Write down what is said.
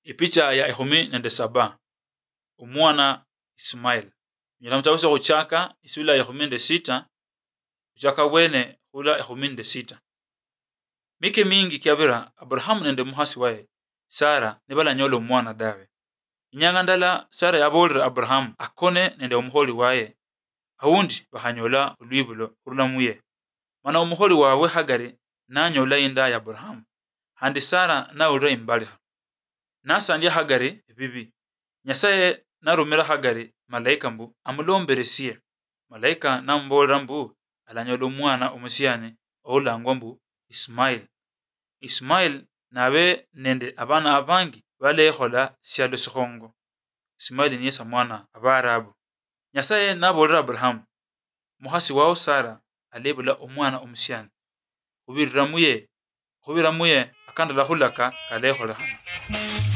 Ipicha ya 17 umwana Ismail. Nyiramtawusa kuchaka isula ya 16 kuchaka wene hula ya 16. Mike mingi kiabira Abraham nende muhasi wae Sara nibala nyolo umwana dawe. Inyangandala Sara yabolra Abraham akone nende umuholi wae awundi bahanyola ulwibulo urulamuye. Mana umuholi wawe Hagari nanyola inda ya Abraham handi Sara na ulra imbaliha. Nasa ndiya Hagari bibi. Nyasaye narumira Hagari malaika mbu amulomberesiye. Malaika nambolra mbu alanyola umwana umusiyane olangwa mbu Ismail. Ismail nabe nende abana abangi balehola sialo sihongo. Ismail niyesa mwana abarabu. Nyasaye nabolra Abraham muhasi wao Sara alebula umwana umusiyane. Hubiramuye akandala hulaka kalehola hana.